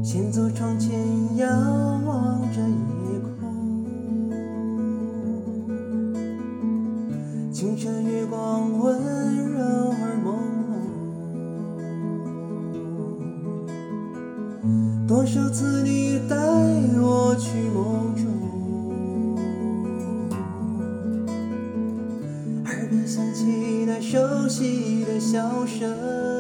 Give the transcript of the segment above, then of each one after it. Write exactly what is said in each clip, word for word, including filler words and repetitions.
先走窗前，遥望着夜空，清澈月光温柔而朦胧，多少次你带我去梦中，耳边响起那熟悉的笑声。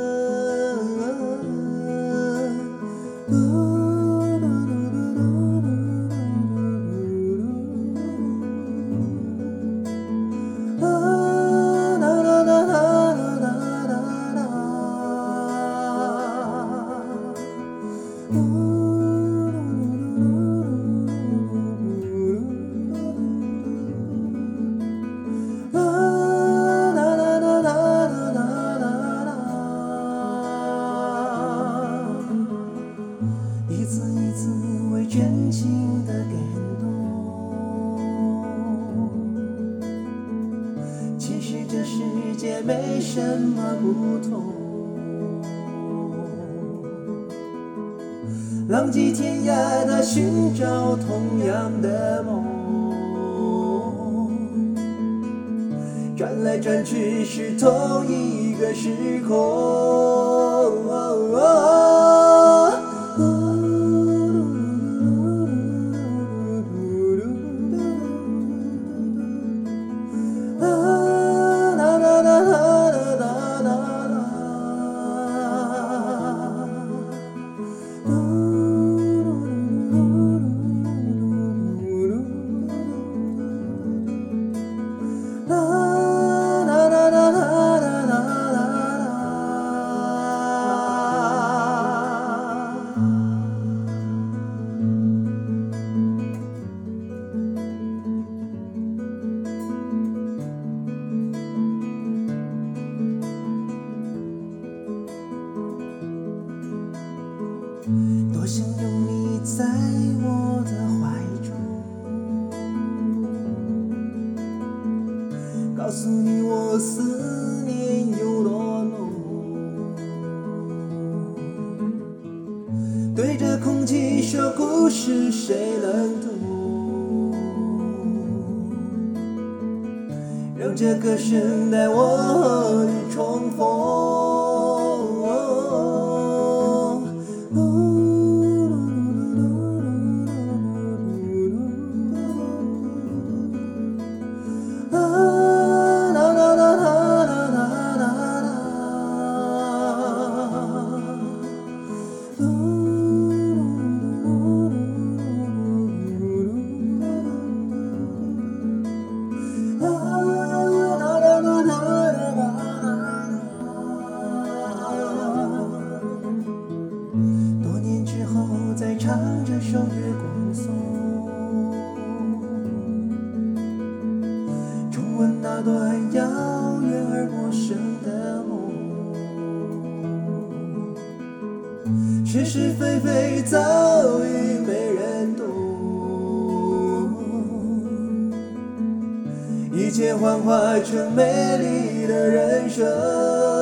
一次一次为真情的感动，其实这世界没什么不同，浪迹天涯的寻找同样的梦，转来转去是同一个时空。多想拥你在我的怀中，告诉你我思念有多浓，对着空气说故事，谁能懂？让这歌声带我和你重逢。唱这首月光颂，重温那段遥远而陌生的梦，是是非非早已没人懂，一切幻化成美丽的人生。